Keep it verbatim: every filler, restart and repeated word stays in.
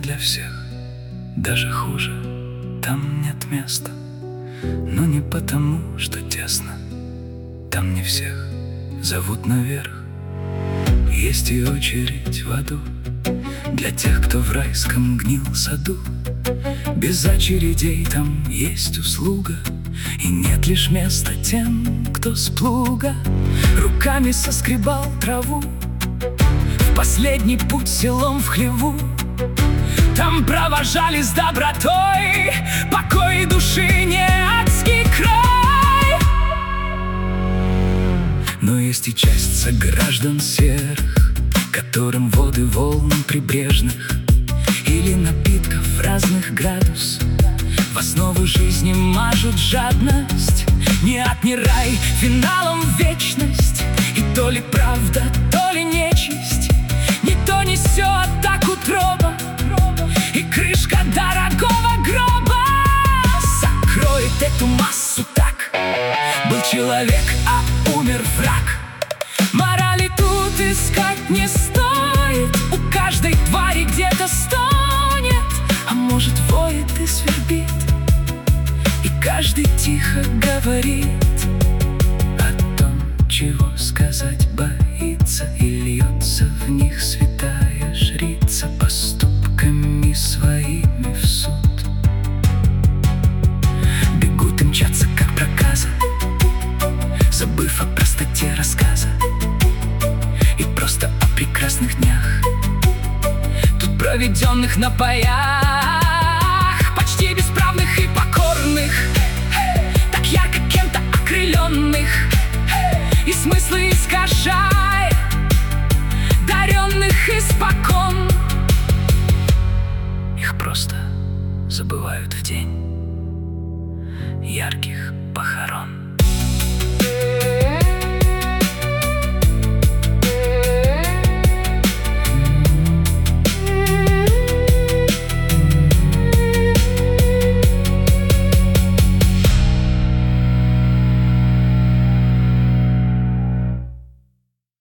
для всех, даже хуже, там нет места. Но не потому, что тесно, там не всех зовут наверх. Есть и очередь в аду для тех, кто в райском гнил саду. Без очередей там есть услуга, и нет лишь места тем, кто с плуга руками соскребал траву в последний путь селом в хлеву. Там провожали с добротой покой души, не адский край. Но есть и часть сограждан серых, которым воды волн прибрежных или напитков разных градус в основу жизни мажут жадность. Ни ад, ни рай, финалом вечность. И то ли правда, то ли нечисть, не то несет так утроба, и крышка дорогого гроба закроет эту массу так. Был человек, а умер враг. Морали тут искать не стоит, у каждой твари где-то стонет, а может воет и свербит, и каждый тихо говорит о том, чего сказать боится, и льется в них святая жрица поступками своими в суд. Бегут и мчатся, как проказа, забыв о простоте рассказа и просто о прекрасных днях, тут проведенных на боях, почти бесправных и покорных, так ярко кем-то окрыленных, и смыслы искажая, даренных испокон. Их просто забывают в день ярких похорон.